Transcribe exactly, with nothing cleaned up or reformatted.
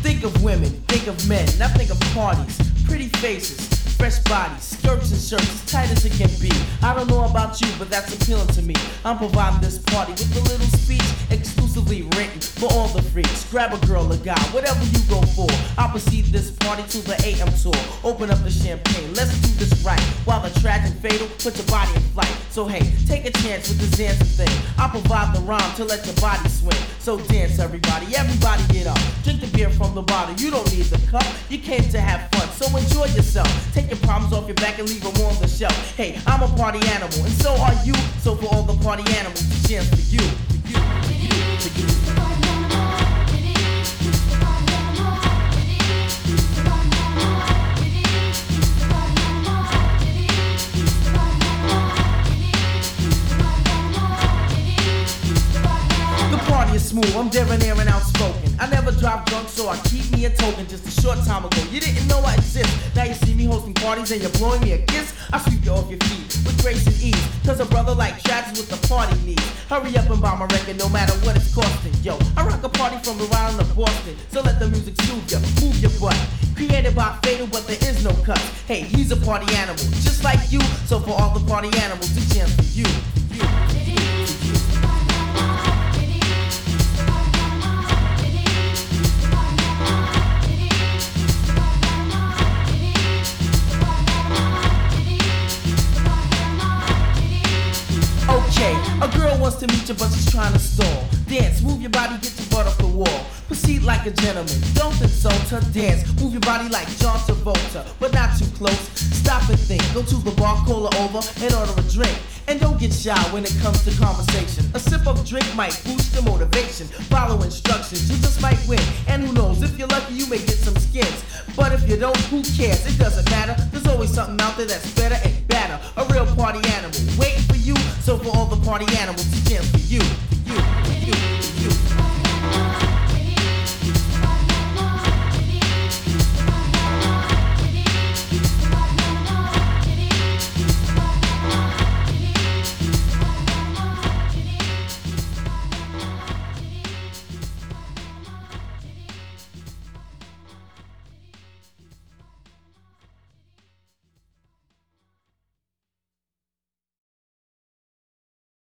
Think of women, think of men, now think of parties, pretty faces, fresh bodies, skirts and shirts as tight as it can be. I don't know about you, but that's appealing to me. I'm providing this party with a little speech exclusively written for all the freaks. Grab a girl, a guy, whatever you go for. I'll proceed this party to the A M tour. Open up the champagne, let's do this right. While the tragic fatal, put your body in flight. So hey, take a chance with this dancing thing. I'll provide the rhyme to let your body swing. So dance everybody, everybody get up. Drink the beer from the bottle, you don't need the cup. You came to have fun, so enjoy yourself. Take your problems off your back and leave them on the shelf. Hey, I'm a party animal, and so are you. So for all the party animals, the jams for you, for you, for you, for you. Smooth, I'm debonair and outspoken. I never drive drunk, so I keep me a token. Just a short time ago, you didn't know I exist. Now you see me hosting parties and you're blowing me a kiss. I sweep you off your feet with grace and ease. Cause a brother like Travis with the party needs. Hurry up and buy my record no matter what it's costing. Yo, I rock a party from around the Boston. So let the music soothe you, move your butt. Created by Fatal, but there is no cut. Hey, he's a party animal, just like you. So for all the party animals, the jam for you, for you, for you, for you. Okay, a girl wants to meet you but she's trying to stall. Dance, move your body, get your butt off the wall. Proceed like a gentleman, don't insult her. Dance, move your body like John Travolta, but not too close. Stop and think, go to the bar, call her over and order a drink. And don't get shy when it comes to conversation. A sip of drink might boost your motivation. Follow instructions, you just might win. And who knows, if you're lucky you may get some skins. But if you don't, who cares? It doesn't matter. There's always something out there that's better and better. A real party animal waiting for you. So for all the party animals,